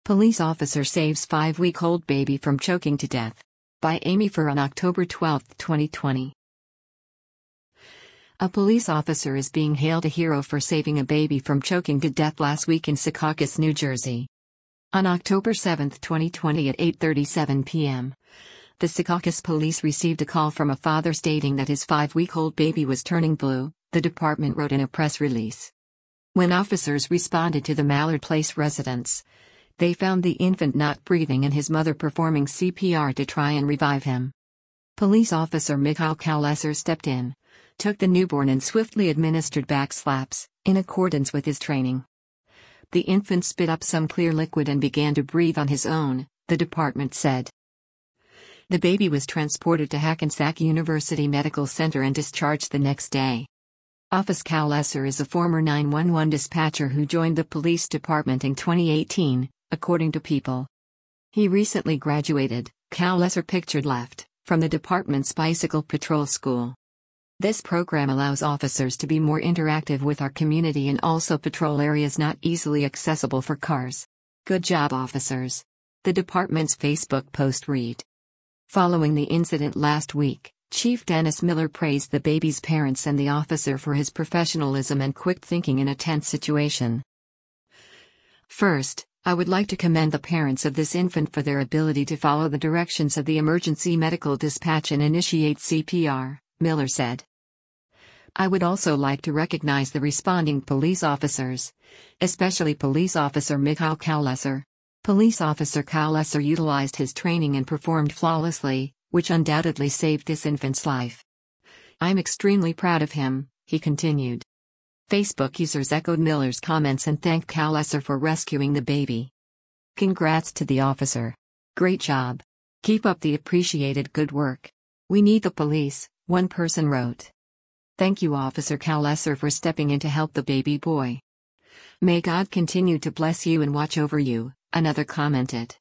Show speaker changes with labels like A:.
A: Police officer saves 5-week-old baby from choking to death. By Amy Furr on October 12, 2020. A police officer is being hailed a hero for saving a baby from choking to death last week in Secaucus, New Jersey. On October 7, 2020 at 8:37 p.m., the Secaucus police received a call from a father stating that his 5-week-old baby was turning blue, the department wrote in a press release. When officers responded to the Mallard Place residence, they found the infant not breathing and his mother performing CPR to try and revive him. Police officer Mikhail Kalesar stepped in, took the newborn and swiftly administered back slaps, in accordance with his training. The infant spit up some clear liquid and began to breathe on his own, the department said. The baby was transported to Hackensack University Medical Center and discharged the next day. Officer Kalesar is a former 911 dispatcher who joined the police department in 2018, according to People. He recently graduated, Kalesar pictured left, from the department's Bicycle Patrol School. This program allows officers to be more interactive with our community and also patrol areas not easily accessible for cars. Good job, officers. The department's Facebook post read. Following the incident last week, Chief Dennis Miller praised the baby's parents and the officer for his professionalism and quick thinking in a tense situation. First, I would like to commend the parents of this infant for their ability to follow the directions of the emergency medical dispatch and initiate CPR, Miller said. I would also like to recognize the responding police officers, especially Police Officer Mikhail Kalesar. Police Officer Kalesar utilized his training and performed flawlessly, which undoubtedly saved this infant's life. I'm extremely proud of him, he continued. Facebook users echoed Miller's comments and thanked Kalesar for rescuing the baby. Congrats to the officer. Great job. Keep up the appreciated good work. We need the police, one person wrote. Thank you, Officer Kalesar, for stepping in to help the baby boy. May God continue to bless you and watch over you, another commented.